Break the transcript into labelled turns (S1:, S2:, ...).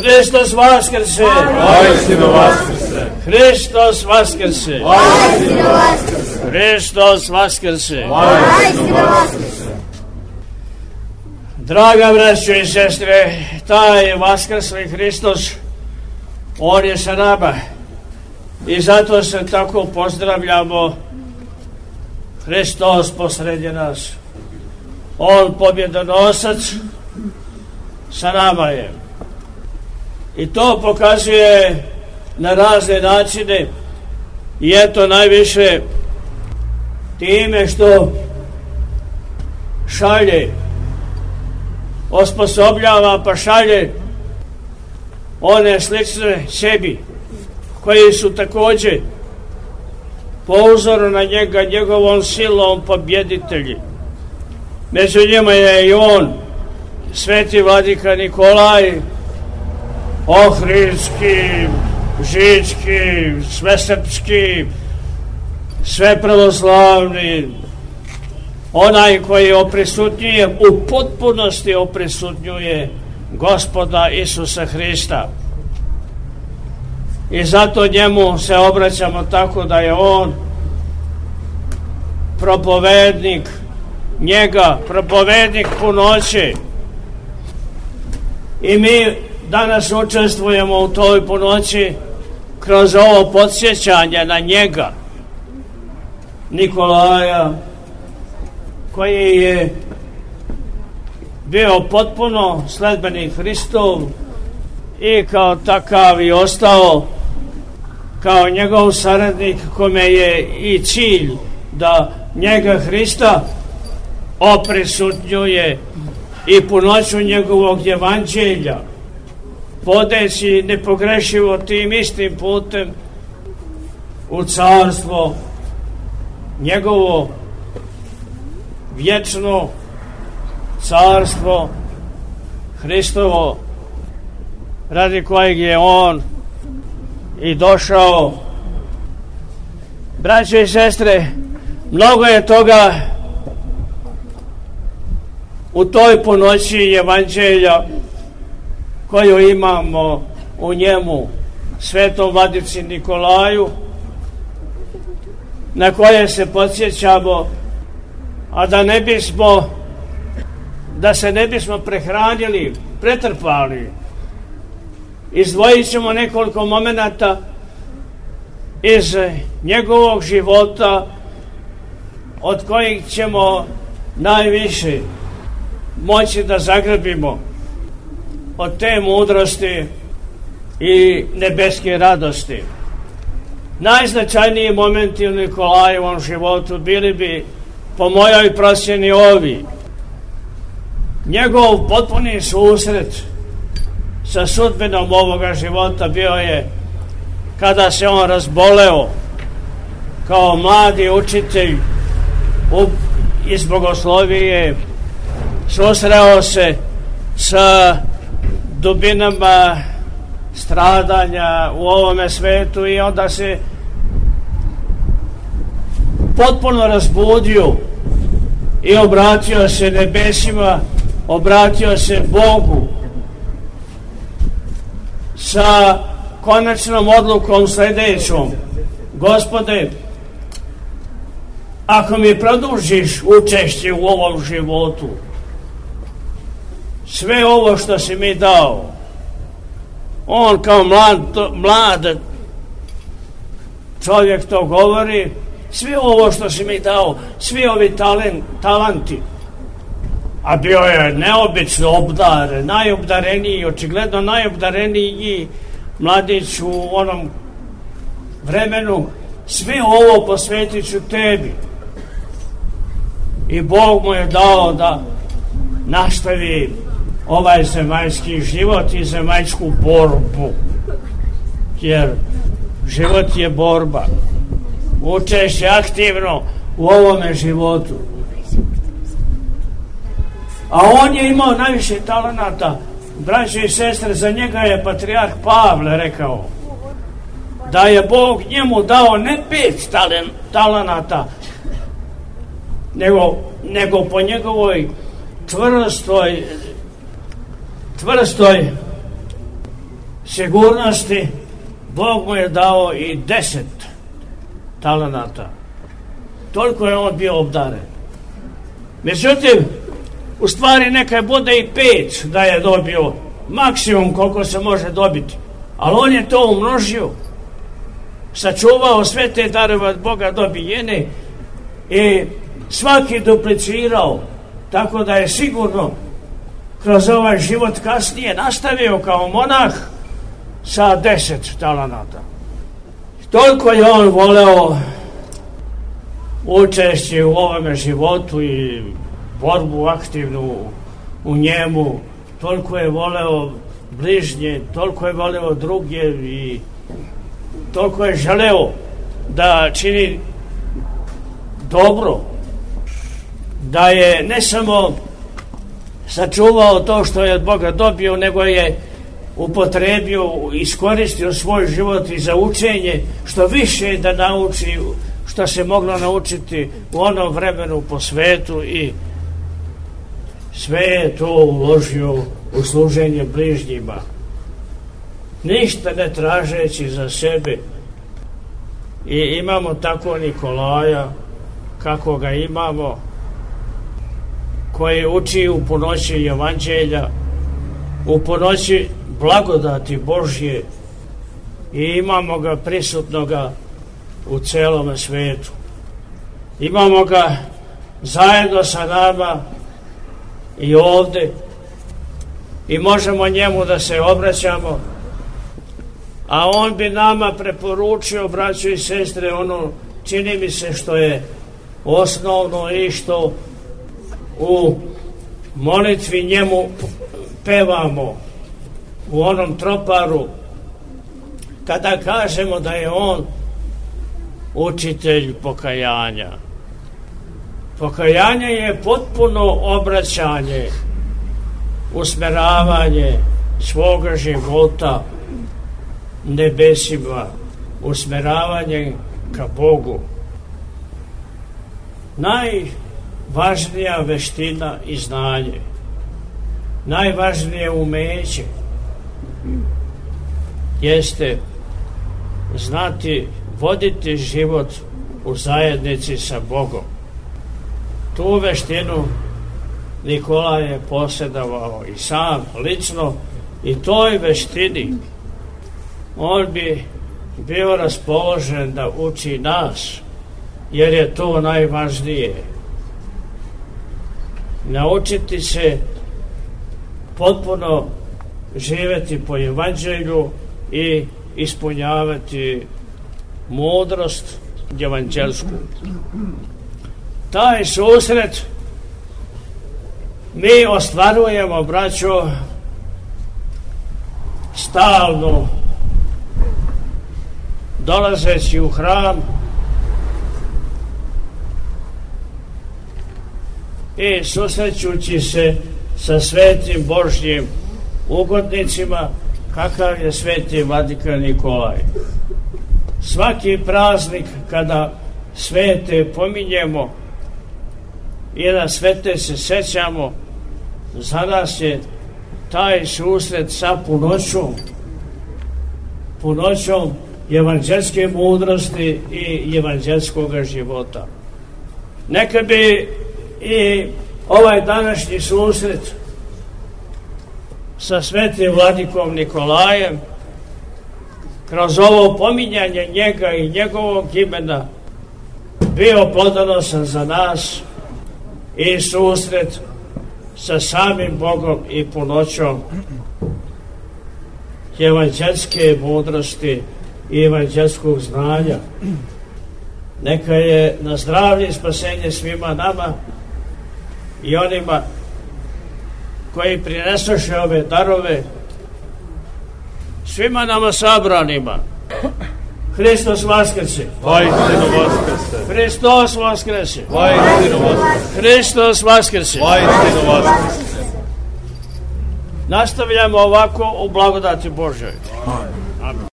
S1: Hristos vaskrse!
S2: Vaistinu vaskrse!
S1: Hristos vaskrse!
S2: Vaistinu vaskrse!
S1: Hristos vaskrse!
S2: Vaistinu vaskrse!
S1: Draga braćo i sestre, taj vaskrsli Hristos, On je sa nama. I zato se tako pozdravljamo. Hristos posredi nas. On pobjedonosac sa nama je. I to pokazuje na razne načine. I eto najviše time što šalje, osposobljava pa šalje one slične sebi koji su također po uzoru na njega, njegovom silom pobjeditelji. Među njima je i on, sveti vladika Nikolaj, Ohridski, Žički, Svesrpski, sve pravoslavni, onaj koji oprisutnjuje, u potpunosti oprisutnjuje Gospoda Isusa Hrista. I zato njemu se obraćamo tako da je on propovednik njega, propovednik punoće. I mi danas učestvujemo u toj punoći kroz ovo podsjećanje na njega, Nikolaja, koji je bio potpuno sledbenik Hristov i kao takav i ostao kao njegov saradnik, kome je i cilj da njega Hrista oprisutnjuje i punoću njegovog evanđelja, vodeći nepogrešivo tim istim putem u carstvo njegovo vječno carstvo Hristovo, radi kojeg je on i došao. Braćo i sestre, mnogo je toga u toj punoći evanđelja koju imamo u njemu, svetom vladici Nikolaju, na koje se podsjećamo, a da se ne bismo prehranili, pretrpali. Izdvojit ćemo nekoliko momenata iz njegovog života od kojih ćemo najviše moći da zagrabimo od te mudrosti i nebeske radosti. Najznačajniji momenti u Nikolajevom životu bili bi, po mojoj procjeni, ovi. Njegov potpuni susret sa sudbinom ovoga života bio je kada se on razboleo kao mladi učitelj iz bogoslovije, susreo se sa dubinama stradanja u ovome svetu i onda se potpuno razbudio i obratio se nebesima, obratio se Bogu sa konačnom odlukom sljedećom: Gospode, ako mi produžiš učešće u ovom životu, sve ovo što si mi dao, on kao mlad čovjek to govori, sve ovo što si mi dao, svi ovi talanti, a bio je neobično obdaren, najobdareniji, očigledno najobdareniji mladić u onom vremenu, sve ovo posvetit ću tebi. I Bog mu je dao da nastavi ovaj zemaljski život i zemaljsku borbu, jer život je borba, učešće aktivno u ovome životu. A on je imao najviše talenata. Braće i sestre, za njega je patrijarh Pavle rekao da je Bog njemu dao ne 5 talenata, nego po njegovoj čvrstoj sigurnosti, Bog mu je dao i 10 talenata. Toliko je on bio obdaren. Međutim, u stvari neka bude i 5 da je dobio, maksimum koliko se može dobiti. Ali on je to umnožio, sačuvao sve te darove od Boga dobijene i svaki duplicirao, tako da je sigurno kroz ovaj život kasnije nastavio kao monah sa 10 talenata. Toliko je on voleo učešće u ovome životu i borbu aktivnu u njemu, toliko je voleo bližnje, toliko je voleo druge i toliko je želeo da čini dobro, da je ne samo sačuvao to što je od Boga dobio, nego je upotrebio, iskoristio svoj život i za učenje, što više da nauči, što se moglo naučiti u onom vremenu po svetu, i sve je to uložio u služenje bližnjima, ništa ne tražeći za sebe. I imamo tako Nikolaja kako ga imamo, koji uči u punoći evanđelja, u punoći blagodati Božje, i imamo ga prisutnoga u celome svetu. Imamo ga zajedno sa nama i ovde i možemo njemu da se obraćamo, a on bi nama preporučio, braćo i sestre, ono, čini mi se, što je osnovno i što u molitvi njemu pevamo u onom troparu, kada kažemo da je on učitelj pokajanja. Pokajanje je potpuno obraćanje, usmeravanje svoga života nebesima, usmeravanje ka Bogu. Najvažnija veština i znanje, najvažnije umeće jeste znati voditi život u zajednici sa Bogom. Tu veštinu Nikola je posjedovao i sam lično, i toj veštini on bi bio raspoložen da uči nas, jer je to najvažnije. Naučiti se potpuno živeti po evanđelju i ispunjavati mudrost evanđelsku. Taj susret mi ostvarujemo, braćo, stalno, dolazeći u hram i susrećući se sa svetim Božjim ugodnicima, kakav je sveti vladika Nikolaj. Svaki praznik kada svete pominjemo i na svete se sećamo, za nas je taj susret sa punoćom evanđelske mudrosti i evanđelskog života. Neka bi i ovaj današnji susret sa svetim vladikom Nikolajem, kroz ovo pominjanje njega i njegovog imena, bio plodonosan za nas i susret sa samim Bogom i punoćom evanđelske mudrosti i evanđelskog znanja. Neka je na zdravlje i spasenje svima nama i onima koji prinesoše ove darove, svima nama sabranima. Hristos vaskrese.
S3: Vaistinu vaskrese.
S1: Hristos vaskrese.
S3: Vaistinu vaskrese.
S1: Hristos vaskrese.
S3: Vaistinu vaskrese.
S1: Nastavljamo ovako u blagodati Božoj. Amen.